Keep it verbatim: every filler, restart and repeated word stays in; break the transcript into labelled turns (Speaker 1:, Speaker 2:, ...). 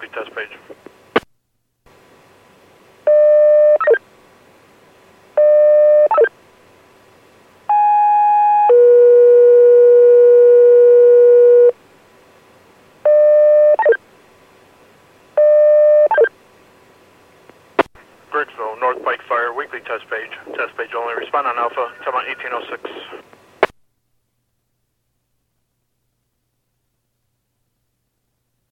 Speaker 1: weekly test page. Briggsville, North Pike Fire, weekly test page. Test page only. Respond on Alpha. Tell me eighteen oh six.